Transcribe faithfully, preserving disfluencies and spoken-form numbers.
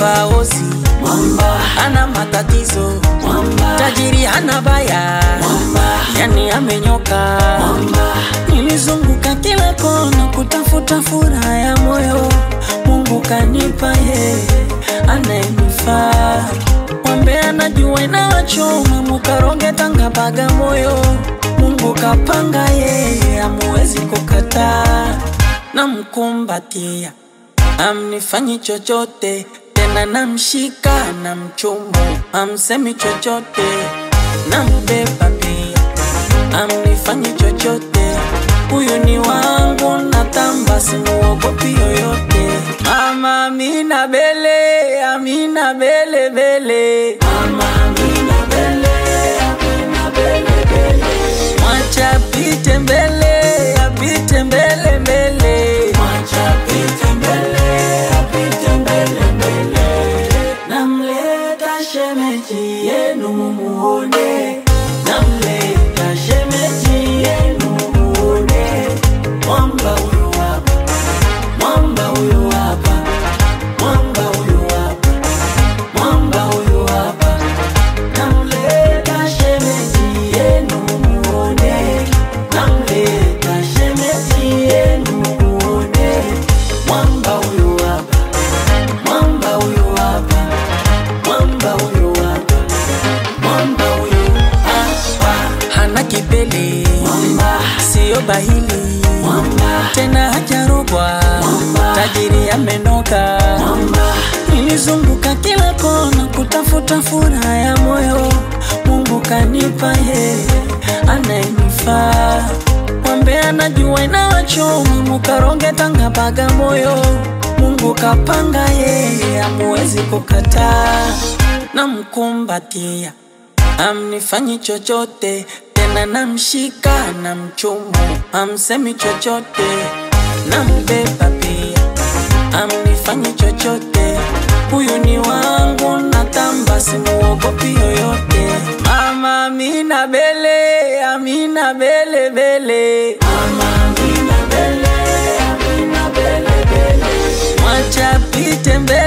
Faozi mwamba, ana matatizo mwamba, tajiri hana baya mwamba, yani amenyoka mwamba. Nilizunguka kila kona kutafuta furaha ya moyo, Mungu kanipa ye anayenifaa. Mwambe anajua inawachoma, mukaronge Tanga Bagamoyo, Mungu kapanga ye hamuwezi kukataa. Namkumbatia amnifanyi chochote, tena namshika na mchumbo amsemi chochote. Nambeba pia amnifanyi chochote, huyu ni wangu natamba simuogopi yoyote. Mama Amina Bele, Amina Bele Bele, Mama Amina Bele, Amina Bele Bele. Mwacha apite mbele, apite mbele mbele, mwacha apite mbele, apite mbele mbele. Namleta shemeji yenu mumuone, namleta shemeji yenu mumuone. Mwamba huyu hapa, mwamba huyu hapa, mwamba huyu hapa, mwamba huyu hapa. Namleta shemeji yenu mumuone, namleta shemeji yenu mumuone. Mwamba huyu hapa, mwamba huyu hapa, mwamba huyu hapa, mwamba huyu hapa. Hana kipele mwamba, sio bahili mwamba, tena hajarogwa mwamba, tajiri amenoka mwamba. Nilizunguka kila kona kutafuta furaha ya moyo, Mungu kanipa ye anayenifaa. Mwambe anajua inawachoma, mukaronge Tanga Bagamoyo, Mungu kapanga ye hamuwezi kukataa. Namkumbatia amnifanyi chochote, tena namshika na mchumbo amsemi chochote. Nambeba pia amnifanyi chochote, huyu ni wangu natamba simuogopi yoyote. Mama Amina Bele, Amina Bele Bele, Mama Amina Bele, Amina Bele Bele. Mwacha apite mbele,